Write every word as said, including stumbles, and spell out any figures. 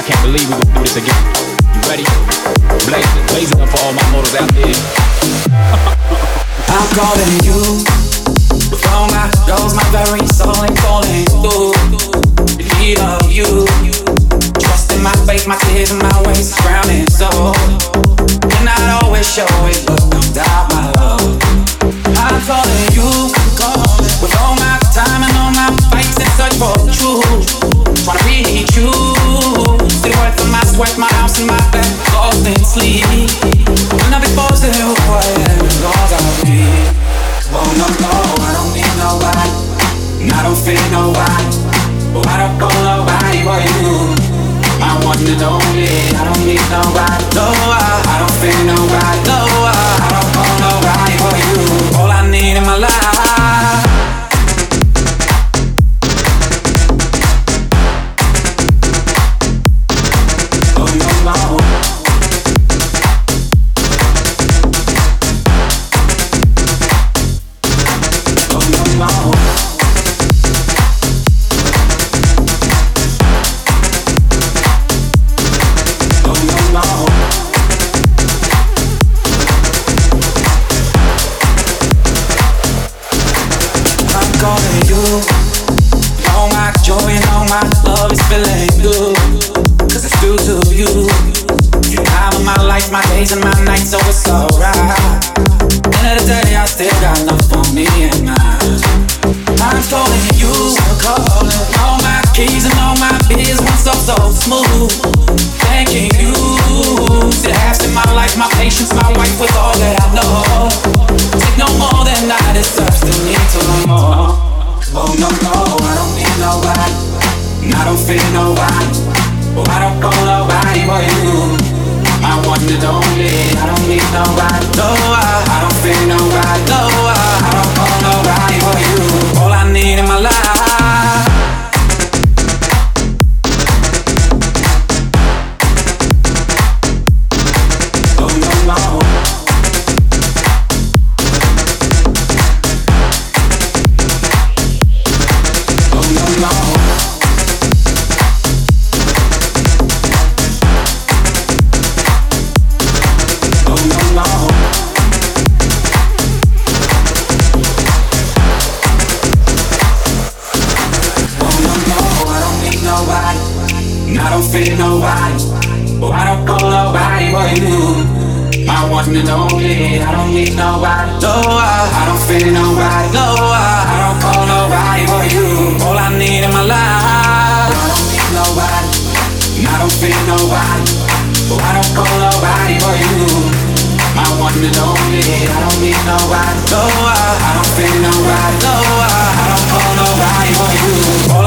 I can't believe we gon' do this again. You ready? Blazing, blazing up for all my mortals out there. I'm calling you. With all my goals, my very soul ain't calling you. The need of you. Trust in my faith, my tears and my ways is drowning. So you're not always show it, but no doubt my love. I'm calling you. With all my time and all my fights in search for the truth. Tryna reach you. See the worth of my sweat, my house and my bed, lost in sleep. When I be forced to do what I need. Oh no, no, I don't need nobody. And I don't fear nobody. Oh, I don't call nobody but you. I want to know me. I don't need nobody. No, I, I don't fear nobody. No, I, I don't call nobody but you. All I need in my life. Oh no, no. My days and my nights, so it's alright. End of the day, I still got enough for me and mine. I'm calling you, calling all my keys and all my biz went so so smooth. Thanking you, still have in my life, my patience, my wife with all that I know. Take no more than I deserve, still need to learn more. Oh no no, I don't need nobody, and I don't fear nobody. Oh, I don't call nobody but you. I want it only, I don't need nobody. No, I, I don't fear nobody. No, I, I don't call nobody but you. All I need in my life. Oh no, no. Oh no, no. I don't fear nobody, oh I don't call nobody but you. I want it only, I don't need nobody. No, I, I don't fear nobody. No, I, I don't call nobody but you. All I need in my life. I don't need nobody, and I don't fear nobody. Oh I don't call nobody but you. I want it only, I don't need nobody. No, I, I don't fear nobody. No, I, I don't call nobody but you.